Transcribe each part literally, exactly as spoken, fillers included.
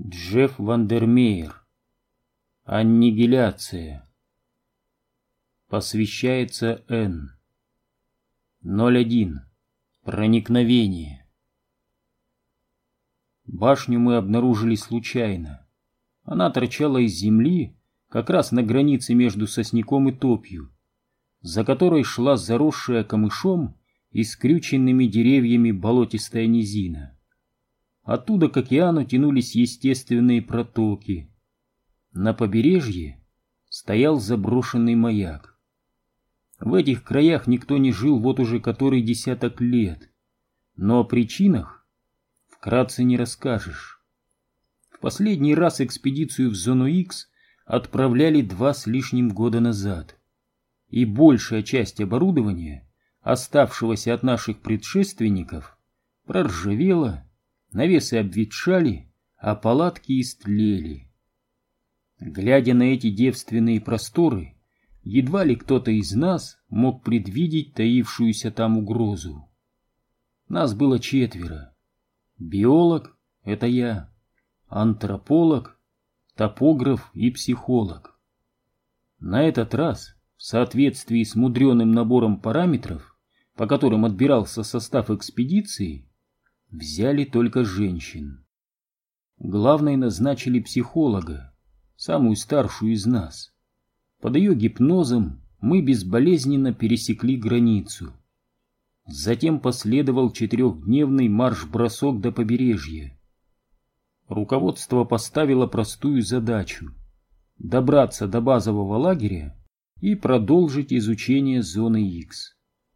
Джефф Вандермеер. Аннигиляция. Посвящается Н. ноль один. Проникновение. Башню мы обнаружили случайно. Она торчала из земли как раз на границе между сосняком и топью, за которой шла заросшая камышом и скрюченными деревьями болотистая низина. Оттуда к океану тянулись естественные протоки. На побережье стоял заброшенный маяк. В этих краях никто не жил вот уже который десяток лет, но о причинах вкратце не расскажешь. В последний раз экспедицию в зону Икс отправляли два с лишним года назад, и большая часть оборудования, оставшегося от наших предшественников, проржавела, навесы обветшали, а палатки истлели. Глядя на эти девственные просторы, едва ли кто-то из нас мог предвидеть таившуюся там угрозу. Нас было четверо. Биолог — это я, антрополог, топограф и психолог. На этот раз, в соответствии с мудреным набором параметров, по которым отбирался состав экспедиции, взяли только женщин. Главной назначили психолога, самую старшую из нас. Под ее гипнозом мы безболезненно пересекли границу. Затем последовал четырехдневный марш-бросок до побережья. Руководство поставило простую задачу — добраться до базового лагеря и продолжить изучение зоны Икс.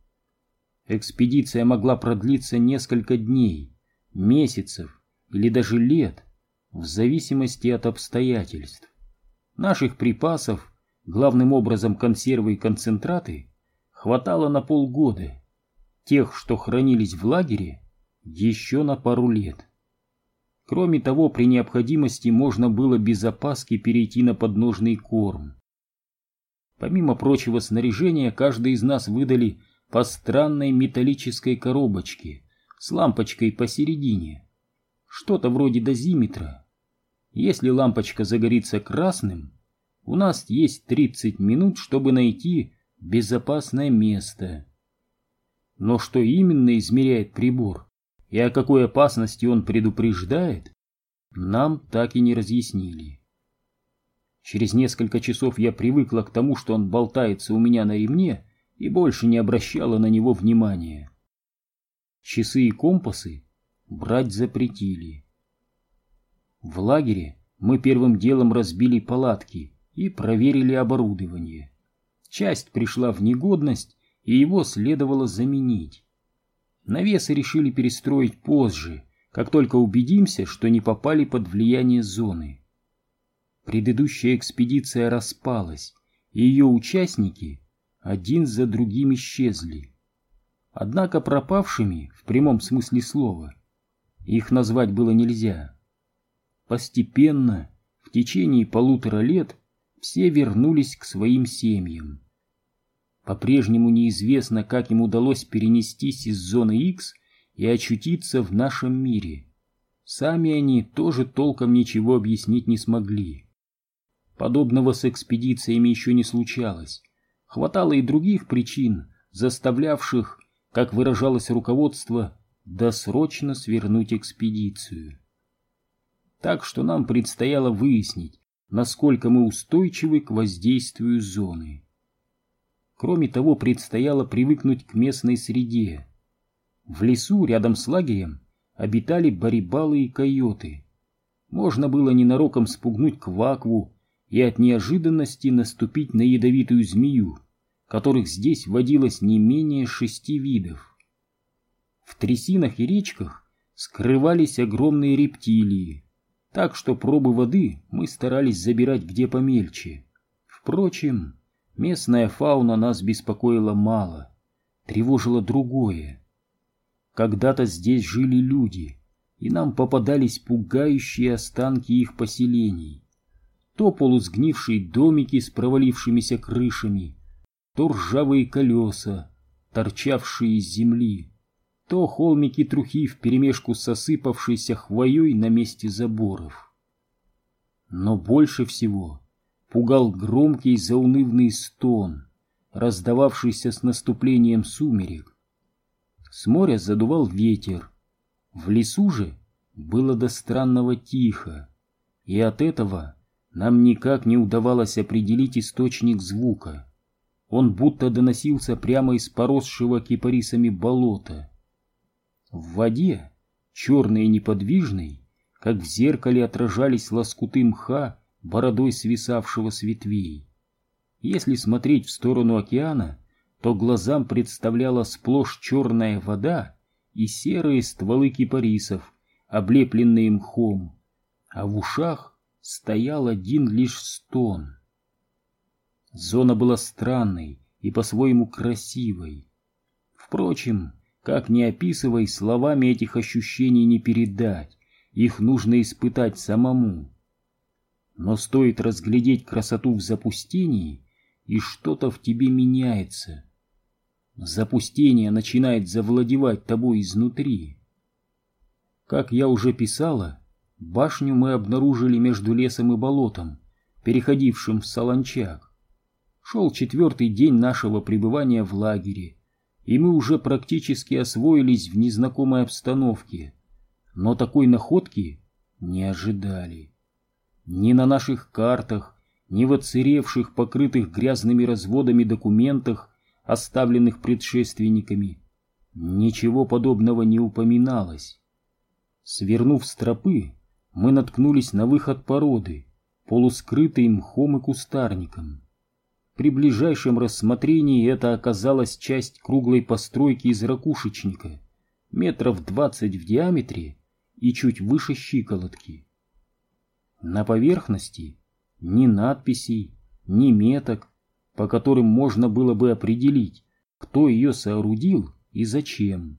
Экспедиция могла продлиться несколько дней, месяцев или даже лет, в зависимости от обстоятельств. Наших припасов, главным образом консервы и концентраты, хватало на полгода, тех, что хранились в лагере, еще на пару лет. Кроме того, при необходимости можно было без опаски перейти на подножный корм. Помимо прочего снаряжения, каждый из нас выдали по странной металлической коробочке с лампочкой посередине, что-то вроде дозиметра. Если лампочка загорится красным, у нас есть тридцать минут, чтобы найти безопасное место. Но что именно измеряет прибор и о какой опасности он предупреждает, нам так и не разъяснили. Через несколько часов я привыкла к тому, что он болтается у меня на ремне, и больше не обращала на него внимания. Часы и компасы брать запретили. В лагере мы первым делом разбили палатки и проверили оборудование. Часть пришла в негодность, и его следовало заменить. Навесы решили перестроить позже, как только убедимся, что не попали под влияние зоны. Предыдущая экспедиция распалась, и ее участники один за другим исчезли. Однако пропавшими, в прямом смысле слова, их назвать было нельзя. Постепенно, в течение полутора лет, все вернулись к своим семьям. По-прежнему неизвестно, как им удалось перенестись из зоны Икс и очутиться в нашем мире. Сами они тоже толком ничего объяснить не смогли. Подобного с экспедициями еще не случалось. Хватало и других причин, заставлявших, как выражалось руководство, досрочно свернуть экспедицию. Так что нам предстояло выяснить, насколько мы устойчивы к воздействию зоны. Кроме того, предстояло привыкнуть к местной среде. В лесу рядом с лагерем обитали барибалы и койоты. Можно было ненароком спугнуть квакву и от неожиданности наступить на ядовитую змею, которых здесь водилось не менее шести видов. В трясинах и речках скрывались огромные рептилии, так что пробы воды мы старались забирать где помельче. Впрочем, местная фауна нас беспокоила мало, тревожило другое. Когда-то здесь жили люди, и нам попадались пугающие останки их поселений. То полусгнившие домики с провалившимися крышами, то ржавые колеса, торчавшие из земли, то холмики трухи вперемешку с осыпавшейся хвоей на месте заборов. Но больше всего пугал громкий заунывный стон, раздававшийся с наступлением сумерек. С моря задувал ветер. В лесу же было до странного тихо, и от этого нам никак не удавалось определить источник звука. Он будто доносился прямо из поросшего кипарисами болота. В воде, черной и неподвижной, как в зеркале отражались лоскуты мха, бородой свисавшего с ветвей. Если смотреть в сторону океана, то глазам представляла сплошь черная вода и серые стволы кипарисов, облепленные мхом, а в ушах стоял один лишь стон. Зона была странной и по-своему красивой. Впрочем, как ни описывай, словами этих ощущений не передать, их нужно испытать самому. Но стоит разглядеть красоту в запустении, и что-то в тебе меняется. Запустение начинает завладевать тобой изнутри. Как я уже писала, башню мы обнаружили между лесом и болотом, переходившим в солончак. Шел четвертый день нашего пребывания в лагере, и мы уже практически освоились в незнакомой обстановке, но такой находки не ожидали. Ни на наших картах, ни в отсыревших, покрытых грязными разводами документах, оставленных предшественниками, ничего подобного не упоминалось. Свернув с тропы, мы наткнулись на выход породы, полускрытый мхом и кустарником. При ближайшем рассмотрении это оказалась часть круглой постройки из ракушечника, метров двадцать в диаметре и чуть выше щиколотки. На поверхности ни надписей, ни меток, по которым можно было бы определить, кто ее соорудил и зачем.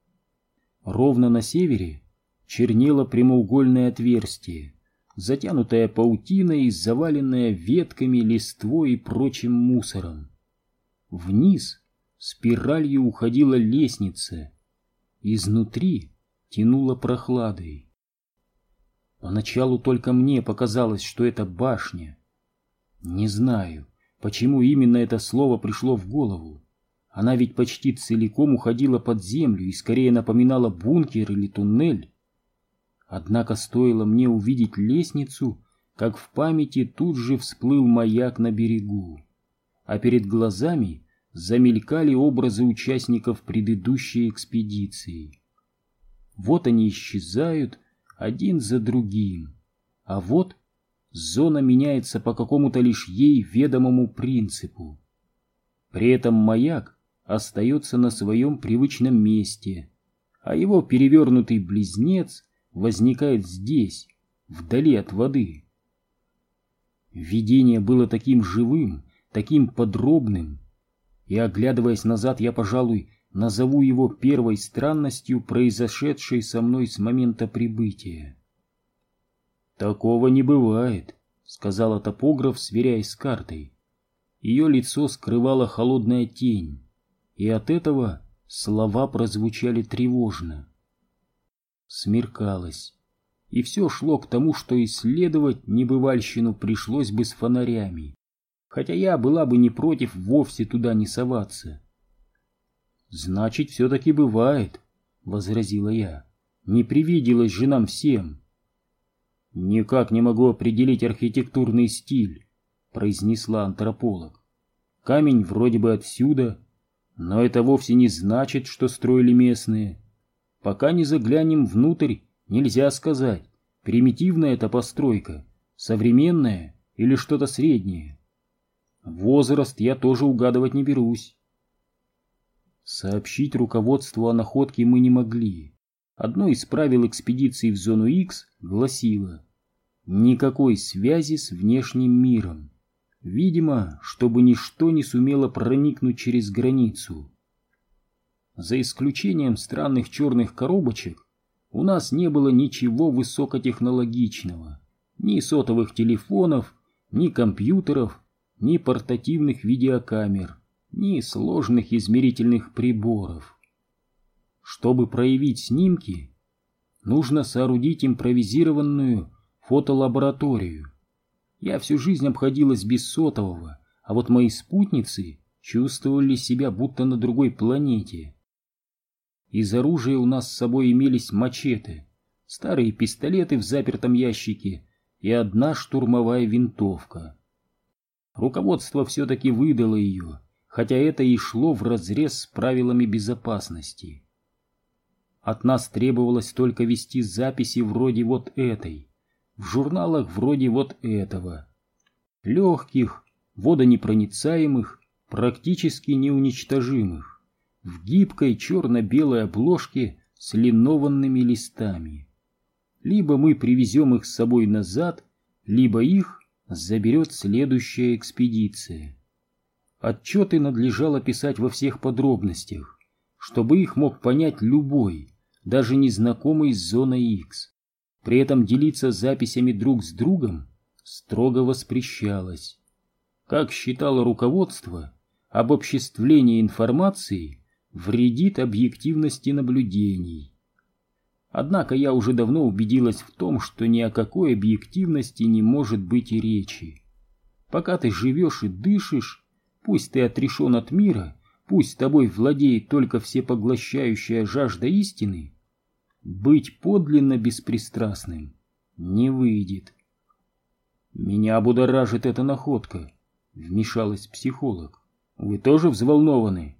Ровно на севере чернело прямоугольное отверстие, затянутое паутиной и заваленное ветками, листвой и прочим мусором. Вниз спиралью уходила лестница, изнутри тянуло прохладой. Поначалу только мне показалось, что это башня. Не знаю, почему именно это слово пришло в голову. Она ведь почти целиком уходила под землю и скорее напоминала бункер или туннель. Однако стоило мне увидеть лестницу, как в памяти тут же всплыл маяк на берегу, а перед глазами замелькали образы участников предыдущей экспедиции. Вот они исчезают один за другим, а вот зона меняется по какому-то лишь ей ведомому принципу. При этом маяк остается на своем привычном месте, а его перевернутый близнец возникает здесь, вдали от воды. Видение было таким живым, таким подробным, и, оглядываясь назад, я, пожалуй, назову его первой странностью, произошедшей со мной с момента прибытия. «Такого не бывает», — сказала топограф, сверяясь с картой. Ее лицо скрывала холодная тень, и от этого слова прозвучали тревожно. Смеркалось, и все шло к тому, что исследовать небывальщину пришлось бы с фонарями, хотя я была бы не против вовсе туда не соваться. «Значит, все-таки бывает», — возразила я. «Не привиделось же нам всем». «Никак не могу определить архитектурный стиль», — произнесла антрополог. «Камень вроде бы отсюда, но это вовсе не значит, что строили местные. Пока не заглянем внутрь, нельзя сказать, примитивная эта постройка, современная или что-то среднее. Возраст я тоже угадывать не берусь». Сообщить руководству о находке мы не могли. Одно из правил экспедиции в зону Икс гласило: никакой связи с внешним миром. Видимо, чтобы ничто не сумело проникнуть через границу. За исключением странных черных коробочек, у нас не было ничего высокотехнологичного. Ни сотовых телефонов, ни компьютеров, ни портативных видеокамер, ни сложных измерительных приборов. Чтобы проявить снимки, нужно соорудить импровизированную фотолабораторию, Я всю жизнь обходилась без сотового, а вот мои спутницы чувствовали себя будто на другой планете. Из оружия у нас с собой имелись мачете, старые пистолеты в запертом ящике и одна штурмовая винтовка. Руководство все-таки выдало ее, хотя это и шло вразрез с правилами безопасности. От нас требовалось только вести записи вроде вот этой, в журналах вроде вот этого. Легких, водонепроницаемых, практически неуничтожимых, в гибкой черно-белой обложке с линованными листами. Либо мы привезем их с собой назад, либо их заберет следующая экспедиция. Отчеты надлежало писать во всех подробностях, чтобы их мог понять любой, даже незнакомый с зоной Икс. При этом делиться записями друг с другом строго воспрещалось. Как считало руководство, обобществление информации вредит объективности наблюдений. Однако я уже давно убедилась в том, что ни о какой объективности не может быть и речи. Пока ты живешь и дышишь, пусть ты отрешен от мира, пусть тобой владеет только всепоглощающая жажда истины, быть подлинно беспристрастным не выйдет. Меня будоражит эта находка, вмешалась психолог. Вы тоже взволнованы?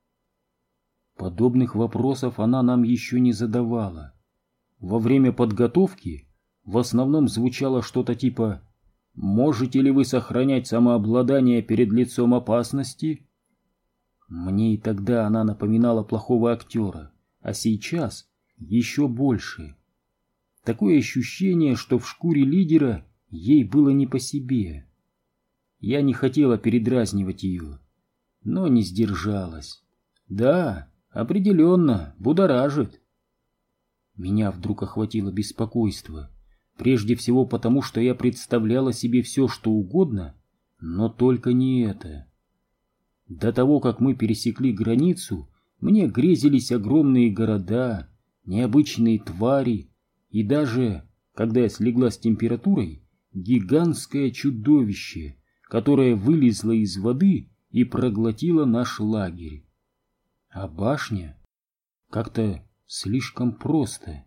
Подобных вопросов она нам еще не задавала. Во время подготовки в основном звучало что-то типа «Можете ли вы сохранять самообладание перед лицом опасности?» Мне и тогда она напоминала плохого актера, а сейчас еще больше. Такое ощущение, что в шкуре лидера ей было не по себе. Я не хотела передразнивать ее, но не сдержалась. Да, определенно, будоражит. Меня вдруг охватило беспокойство, прежде всего потому, что я представляла себе все, что угодно, но только не это. До того, как мы пересекли границу, мне грезились огромные города, необычные твари и даже, когда я слегла с температурой, гигантское чудовище, которое вылезло из воды и проглотило наш лагерь. А башня как-то слишком просто.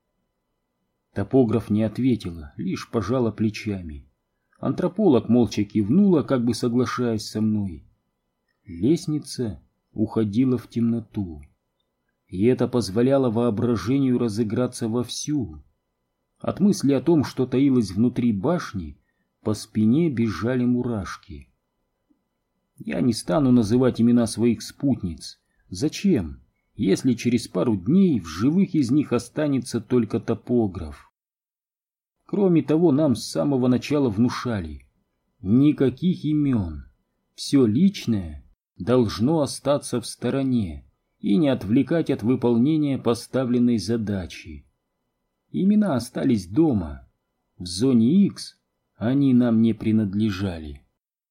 Топограф не ответила, лишь пожала плечами. Антрополог молча кивнула, как бы соглашаясь со мной. Лестница уходила в темноту, и это позволяло воображению разыграться вовсю. От мысли о том, что таилось внутри башни, по спине бежали мурашки. Я не стану называть имена своих спутниц. Зачем, если через пару дней в живых из них останется только топограф? Кроме того, нам с самого начала внушали: никаких имен, все личное должно остаться в стороне и не отвлекать от выполнения поставленной задачи. Имена остались дома, в зоне Икс они нам не принадлежали.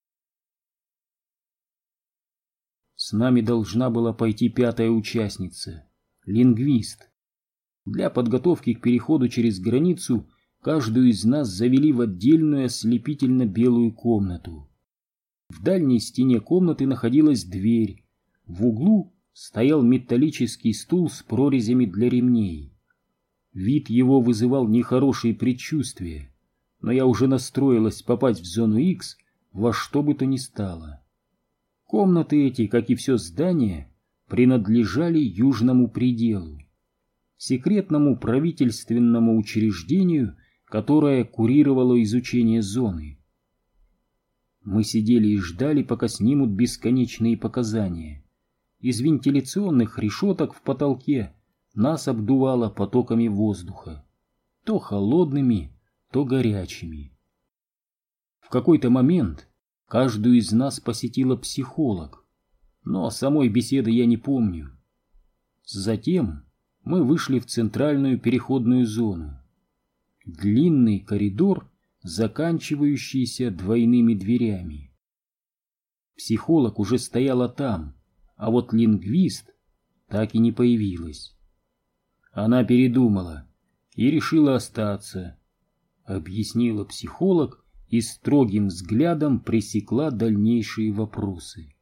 С нами должна была пойти пятая участница, лингвист. Для подготовки к переходу через границу каждую из нас завели в отдельную ослепительно-белую комнату. В дальней стене комнаты находилась дверь, в углу стоял металлический стул с прорезями для ремней. Вид его вызывал нехорошие предчувствия, но я уже настроилась попасть в зону Икс во что бы то ни стало. Комнаты эти, как и все здание, принадлежали Южному пределу, секретному правительственному учреждению, которое курировало изучение зоны. Мы сидели и ждали, пока снимут бесконечные показания. Из вентиляционных решеток в потолке нас обдувало потоками воздуха, то холодными, то горячими. В какой-то момент каждую из нас посетила психолог, но самой беседы я не помню. Затем мы вышли в центральную переходную зону. Длинный коридор, заканчивающийся двойными дверями. Психолог уже стояла там, а вот лингвист так и не появилась. Она передумала и решила остаться, объяснила психолог и строгим взглядом пресекла дальнейшие вопросы.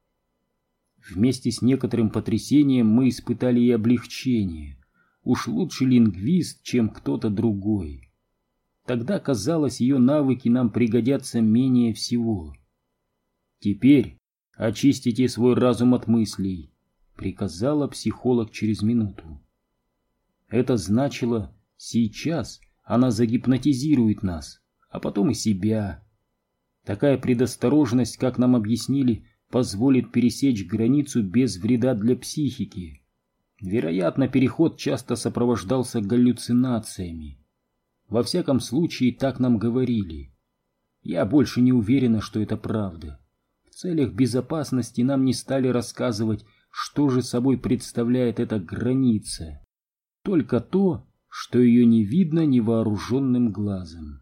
Вместе с некоторым потрясением мы испытали и облегчение. Уж лучше лингвист, чем кто-то другой. Тогда, казалось, ее навыки нам пригодятся менее всего. «Теперь очистите свой разум от мыслей», — приказала психолог через минуту. Это значило, сейчас она загипнотизирует нас, а потом и себя. Такая предосторожность, как нам объяснили, позволит пересечь границу без вреда для психики. Вероятно, переход часто сопровождался галлюцинациями. Во всяком случае, так нам говорили. Я больше не уверена, что это правда. В целях безопасности нам не стали рассказывать, что же собой представляет эта граница. Только то, что ее не видно невооруженным глазом.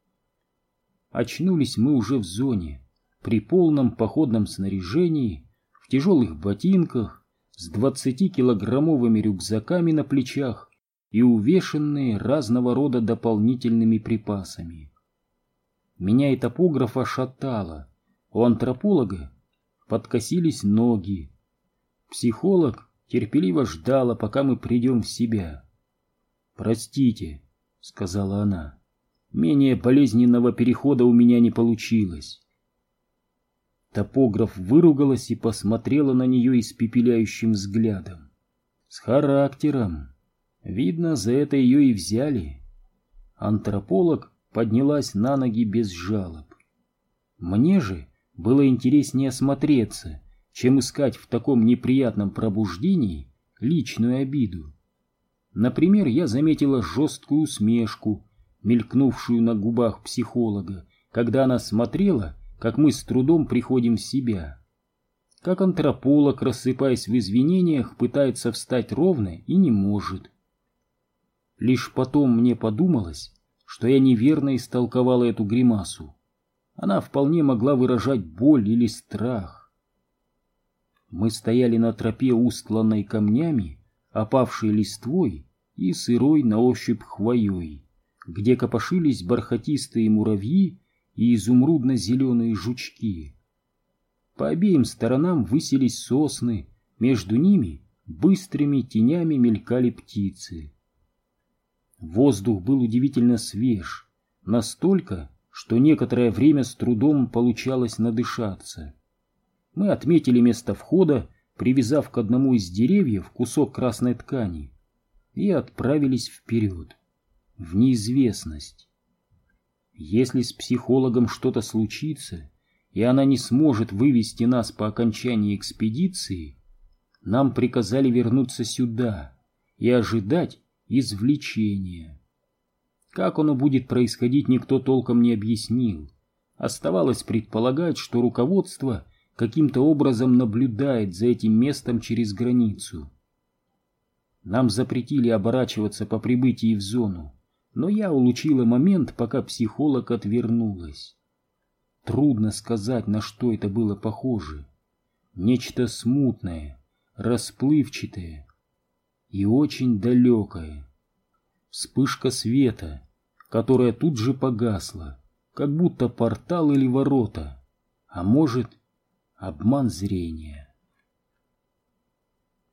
Очнулись мы уже в зоне, при полном походном снаряжении, в тяжелых ботинках, с двадцатикилограммовыми рюкзаками на плечах и увешанные разного рода дополнительными припасами. Меня и топографа шатало, у антрополога подкосились ноги. Психолог терпеливо ждала, пока мы придем в себя. «Простите», — сказала она, — «менее болезненного перехода у меня не получилось». Топограф выругалась и посмотрела на нее испепеляющим взглядом. С характером. Видно, за это ее и взяли. Антрополог поднялась на ноги без жалоб. Мне же было интереснее осмотреться, чем искать в таком неприятном пробуждении личную обиду. Например, я заметила жесткую усмешку, мелькнувшую на губах психолога, когда она смотрела, как мы с трудом приходим в себя. Как антрополог, рассыпаясь в извинениях, пытается встать ровно и не может. Лишь потом мне подумалось, что я неверно истолковала эту гримасу. Она вполне могла выражать боль или страх. Мы стояли на тропе, устланной камнями, опавшей листвой и сырой на ощупь хвоей, где копошились бархатистые муравьи и изумрудно-зеленые жучки. По обеим сторонам высились сосны, между ними быстрыми тенями мелькали птицы. Воздух был удивительно свеж, настолько, что некоторое время с трудом получалось надышаться. Мы отметили место входа, привязав к одному из деревьев кусок красной ткани, и отправились вперед, в неизвестность. Если с психологом что-то случится, и она не сможет вывести нас по окончании экспедиции, нам приказали вернуться сюда и ожидать извлечения. Как оно будет происходить, никто толком не объяснил. Оставалось предполагать, что руководство каким-то образом наблюдает за этим местом через границу. Нам запретили оборачиваться по прибытии в зону, но я улучила момент, пока психолог отвернулась. Трудно сказать, на что это было похоже. Нечто смутное, расплывчатое и очень далекое. Вспышка света, которая тут же погасла, как будто портал или ворота, а может, обман зрения.